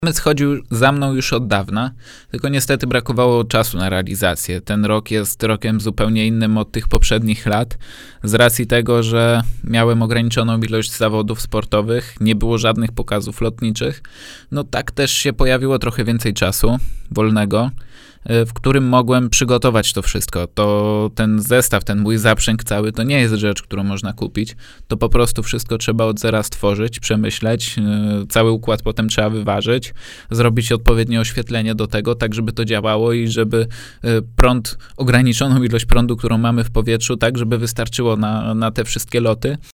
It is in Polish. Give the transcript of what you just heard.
Pomysł chodził za mną już od dawna, tylko niestety brakowało czasu na realizację. Ten rok jest rokiem zupełnie innym od tych poprzednich lat, z racji tego, że miałem ograniczoną ilość zawodów sportowych, nie było żadnych pokazów lotniczych. No tak też się pojawiło trochę więcej czasu wolnego, w którym mogłem przygotować to wszystko. To ten zestaw, ten mój zaprzęg cały, to nie jest rzecz, którą można kupić. To po prostu wszystko trzeba od zera stworzyć, przemyśleć. Cały układ potem trzeba wyważyć, zrobić odpowiednie oświetlenie do tego, tak żeby to działało i żeby ograniczoną ilość prądu, którą mamy w powietrzu, tak żeby wystarczyło na te wszystkie loty.